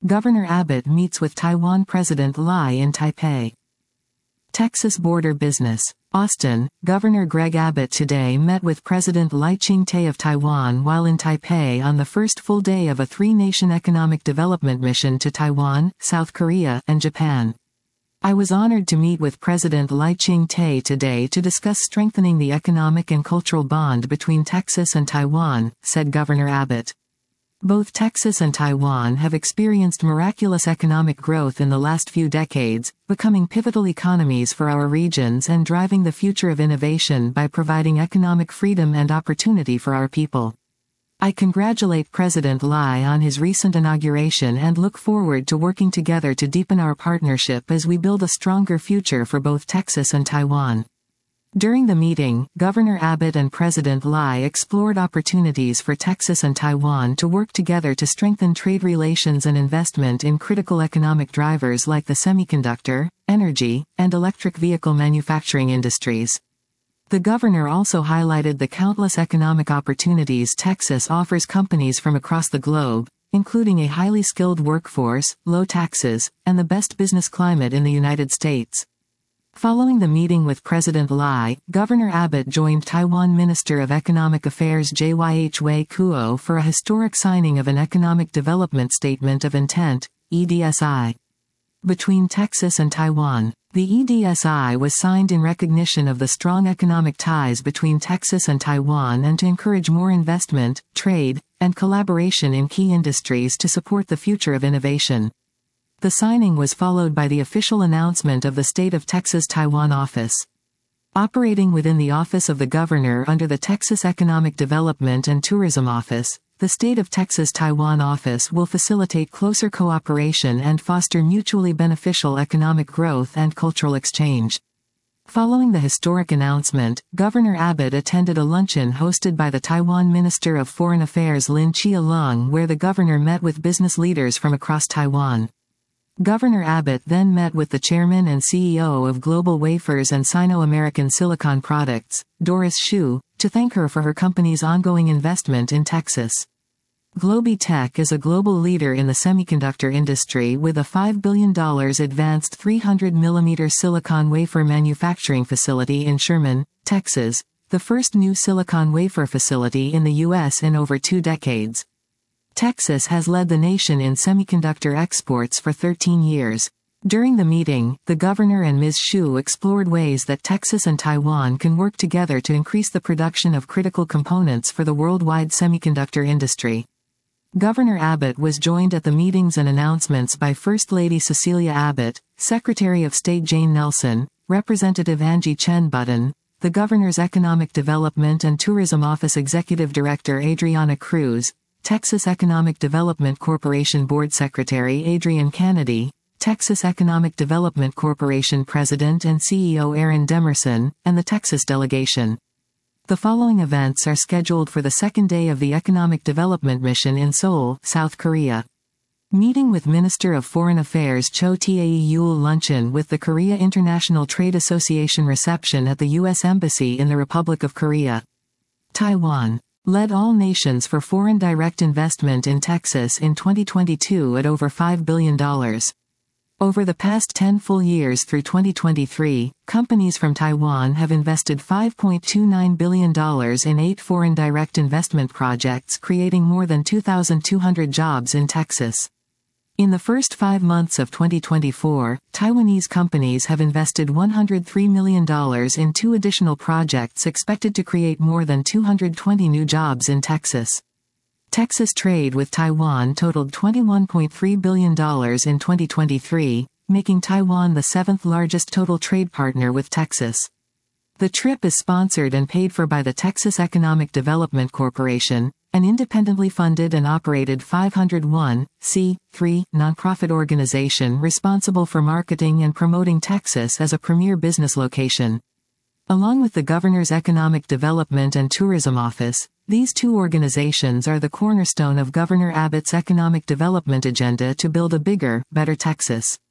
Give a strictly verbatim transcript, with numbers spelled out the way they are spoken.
Governor Abbott meets with Taiwan President Lai in Taipei. Texas border business. Austin, Governor Greg Abbott today met with President Lai Ching-te of Taiwan while in Taipei on the first full day of a three-nation economic development mission to Taiwan, South Korea, and Japan. I was honored to meet with President Lai Ching-te today to discuss strengthening the economic and cultural bond between Texas and Taiwan, said Governor Abbott. Both Texas and Taiwan have experienced miraculous economic growth in the last few decades, becoming pivotal economies for our regions and driving the future of innovation by providing economic freedom and opportunity for our people. I congratulate President Lai on his recent inauguration and look forward to working together to deepen our partnership as we build a stronger future for both Texas and Taiwan. During the meeting, Governor Abbott and President Lai explored opportunities for Texas and Taiwan to work together to strengthen trade relations and investment in critical economic drivers like the semiconductor, energy, and electric vehicle manufacturing industries. The governor also highlighted the countless economic opportunities Texas offers companies from across the globe, including a highly skilled workforce, low taxes, and the best business climate in the United States. Following the meeting with President Lai, Governor Abbott joined Taiwan Minister of Economic Affairs Jyh Kuo for a historic signing of an Economic Development Statement of Intent, E D S I. Between Texas and Taiwan. The E D S I was signed in recognition of the strong economic ties between Texas and Taiwan and to encourage more investment, trade, and collaboration in key industries to support the future of innovation. The signing was followed by the official announcement of the State of Texas Taiwan Office. Operating within the Office of the Governor under the Texas Economic Development and Tourism Office, the State of Texas Taiwan Office will facilitate closer cooperation and foster mutually beneficial economic growth and cultural exchange. Following the historic announcement, Governor Abbott attended a luncheon hosted by the Taiwan Minister of Foreign Affairs Lin Chia-lung, where the governor met with business leaders from across Taiwan. Governor Abbott then met with the chairman and C E O of Global Wafers and Sino-American Silicon Products, Doris Hsu, to thank her for her company's ongoing investment in Texas. Globitech is a global leader in the semiconductor industry with a five billion dollars advanced three hundred millimeter silicon wafer manufacturing facility in Sherman, Texas, the first new silicon wafer facility in the U S in over two decades. Texas has led the nation in semiconductor exports for thirteen years. During the meeting, the governor and Miz Hsu explored ways that Texas and Taiwan can work together to increase the production of critical components for the worldwide semiconductor industry. Governor Abbott was joined at the meetings and announcements by First Lady Cecilia Abbott, Secretary of State Jane Nelson, Representative Angie Chen Button, the Governor's Economic Development and Tourism Office Executive Director Adriana Cruz, Texas Economic Development Corporation Board Secretary Adrian Kennedy, Texas Economic Development Corporation President and C E O Aaron Demerson, and the Texas delegation. The following events are scheduled for the second day of the Economic Development Mission in Seoul, South Korea. Meeting with Minister of Foreign Affairs Cho Tae-yul luncheon with the Korea International Trade Association reception at the U S Embassy in the Republic of Korea. Taiwan led all nations for foreign direct investment in Texas in twenty twenty-two at over five billion dollars. Over the past ten full years through twenty twenty-three, companies from Taiwan have invested five point two nine billion dollars in eight foreign direct investment projects, creating more than two thousand two hundred jobs in Texas. In the first five months of twenty twenty-four, Taiwanese companies have invested one hundred three million dollars in two additional projects expected to create more than two hundred twenty new jobs in Texas. Texas trade with Taiwan totaled twenty-one point three billion dollars in twenty twenty-three, making Taiwan the seventh largest total trade partner with Texas. The trip is sponsored and paid for by the Texas Economic Development Corporation, an independently funded and operated five oh one c three nonprofit organization responsible for marketing and promoting Texas as a premier business location. Along with the Governor's Economic Development and Tourism Office, these two organizations are the cornerstone of Governor Abbott's economic development agenda to build a bigger, better Texas.